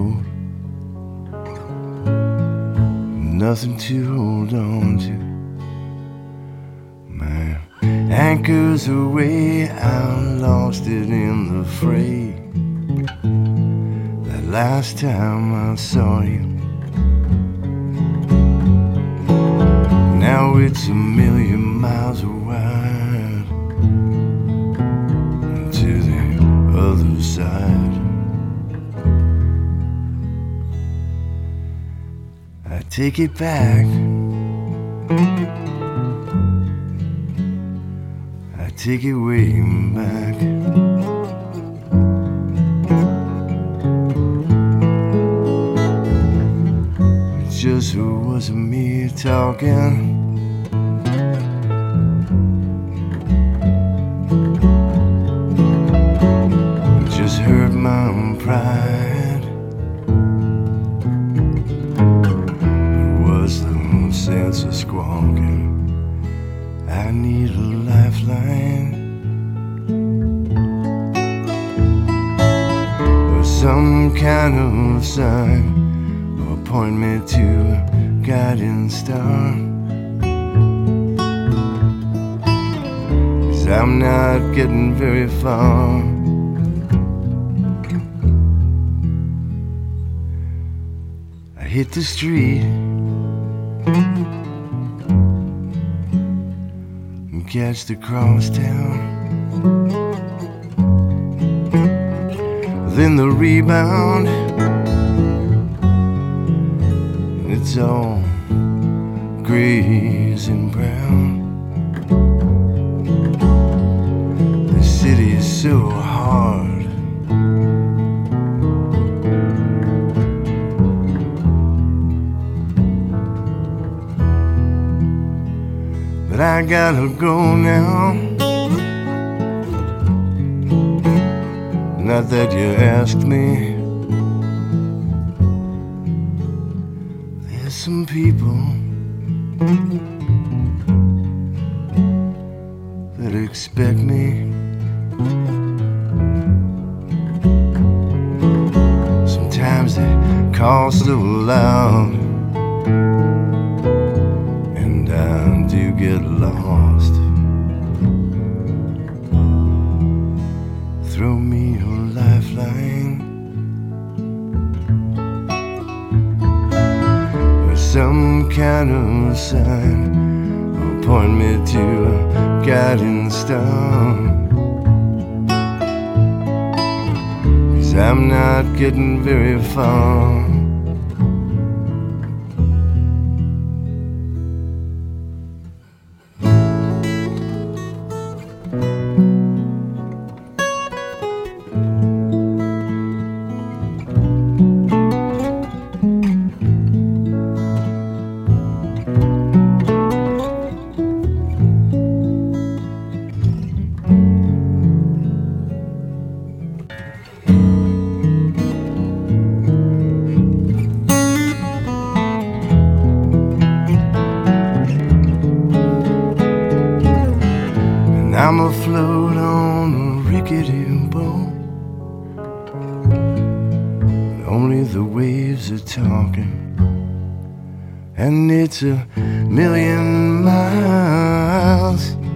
boat, nothing to hold on to. My anchor's away, I lost it in the fray. That last time I saw you, now it's 1,000,000 miles wide to the other side. I take it back, I take it way back. It just wasn't me talking. It just hurt my pride. It was the sense of squawking. I need a lifeline, or some kind of sign, or point me to a guiding star. 'Cause I'm not getting very far. I hit the street and catch the crosstown, then the rebound. It's all grays and brown. The city is so hard, but I gotta go now. Not that you asked me. There's some people that expect me. Sometimes they call so loud, and I do get lost. Throw me a lifeline, or some kind of sign, or point me to a guiding star. 'Cause I'm not getting very far. I'm afloat on a rickety boat, only the waves are talking, and it's 1,000,000 miles